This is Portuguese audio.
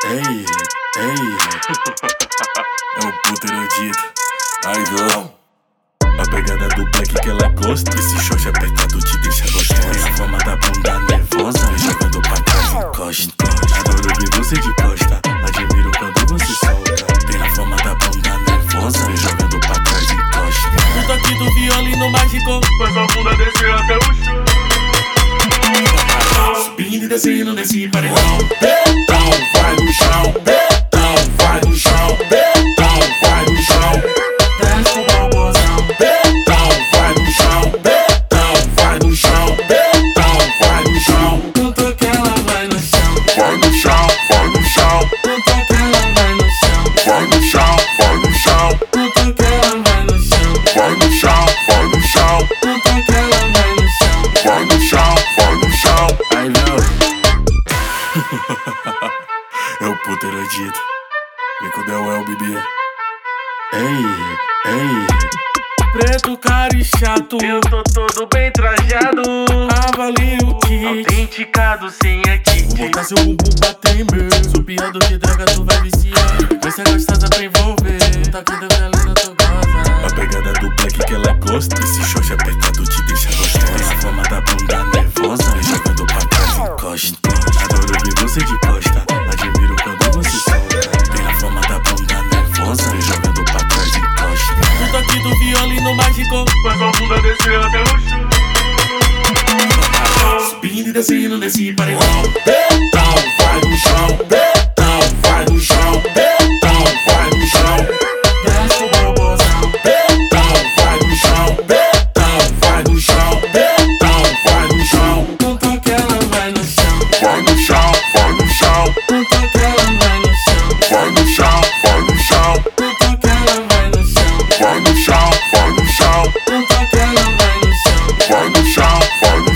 Ei, ei, é o puto erudito. Aí vão. A pegada do black que ela gosta. Esse short apertado te deixa gostosa. A forma da bunda nervosa, jogando pra trás encosta. Adoro ver você de costa, admiro quando você solta. Tem a forma da bunda nervosa, jogando pra trás encosta. No toque do violino mágico, faz a bunda descer até o chão. Subindo e descendo nesse paredão. Betão, vai no chão. Betão, vai no chão. Betão, vai no chão. Desce o babozão. Betão, vai no chão. Betão, vai no chão. Betão, vai no chão. no toque ela vai no chão. Vai no chão, vai no chão. No toque ela vai no chão. Vai no chão, vai no chão. No toque ela vai no chão. Vai no chão, vai no chão. No toque ela vai no chão. Vai no chão, vai no chão. Aí não. É o puto erudito. Vem com o Del bebê. Ei, ei. Preto, caro e chato, Eu tô todo bem trajado, avalie o kit. autenticado sem a kit. Botar seu bumbum pra tremer. Sou pior do que droga, tu vai viciar. Vai ser gostosa pra envolver. Tá aqui da violina, tu goza. A pegada do black que ela gosta. Esse short apertado te deixa gostosa. A forma da bunda nervosa, jogando pra trás encosta. Adoro ver você de costa, admiro quando você solta. Tem a forma da bunda nervosa, jogando pra trás encosta. No toque do violino mágico, Faz a bunda descer até o chão. Subindo e descendo nesse paredão. Betão, vai no chão. Betão, vai no chão. Betão, vai no chão. desce o babozão. Betão, vai no chão. Betão, vai no chão. Betão, vai no chão. No toque ela vai no chão. Vai no chão, vai no chão. No toque ela vai no chão. Vai no chão, vai no chão. No toque ela vai no chão. Vai no chão, vai no chão. No toque ela vai no chão. Vai no chão, vai no